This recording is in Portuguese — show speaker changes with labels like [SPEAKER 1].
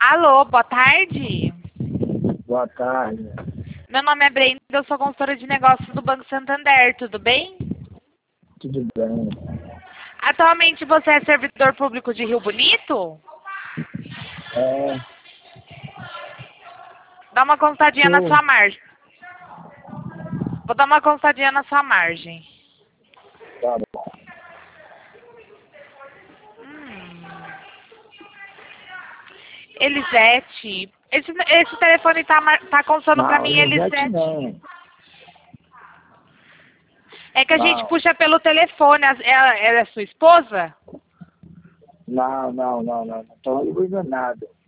[SPEAKER 1] Alô, boa tarde.
[SPEAKER 2] Boa tarde.
[SPEAKER 1] Meu nome é Brenda, eu sou consultora de negócios do Banco Santander, tudo bem?
[SPEAKER 2] Tudo bem?
[SPEAKER 1] Atualmente você é servidor público de Rio Bonito?
[SPEAKER 2] É,
[SPEAKER 1] Dá uma consultadinha na
[SPEAKER 2] sou.
[SPEAKER 1] sua margem. Vou dar uma consultadinha na sua margem.
[SPEAKER 2] Tá bom.
[SPEAKER 1] Elisete. Esse telefone tá constando pra
[SPEAKER 2] Não,
[SPEAKER 1] mim,
[SPEAKER 2] Elisete
[SPEAKER 1] Elisete.
[SPEAKER 2] não.
[SPEAKER 1] É que a gente
[SPEAKER 2] Não,
[SPEAKER 1] puxa pelo telefone. Ela é sua esposa?
[SPEAKER 2] não. Não tô ligando nada.